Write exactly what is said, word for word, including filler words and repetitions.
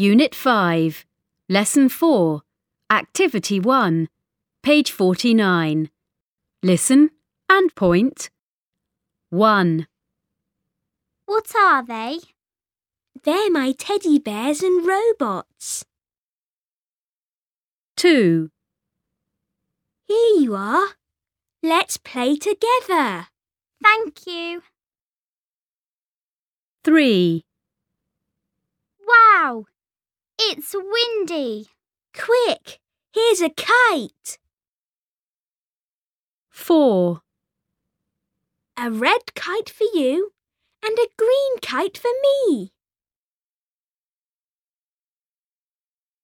Unit five, Lesson four, Activity one, page forty-nine. Listen and point. one. What are they? They're my teddy bears and robots. two. Here you are. Let's play together. Thank you. three. Wow! It's windy. Quick, here's a kite. four. A red kite for you and a green kite for me.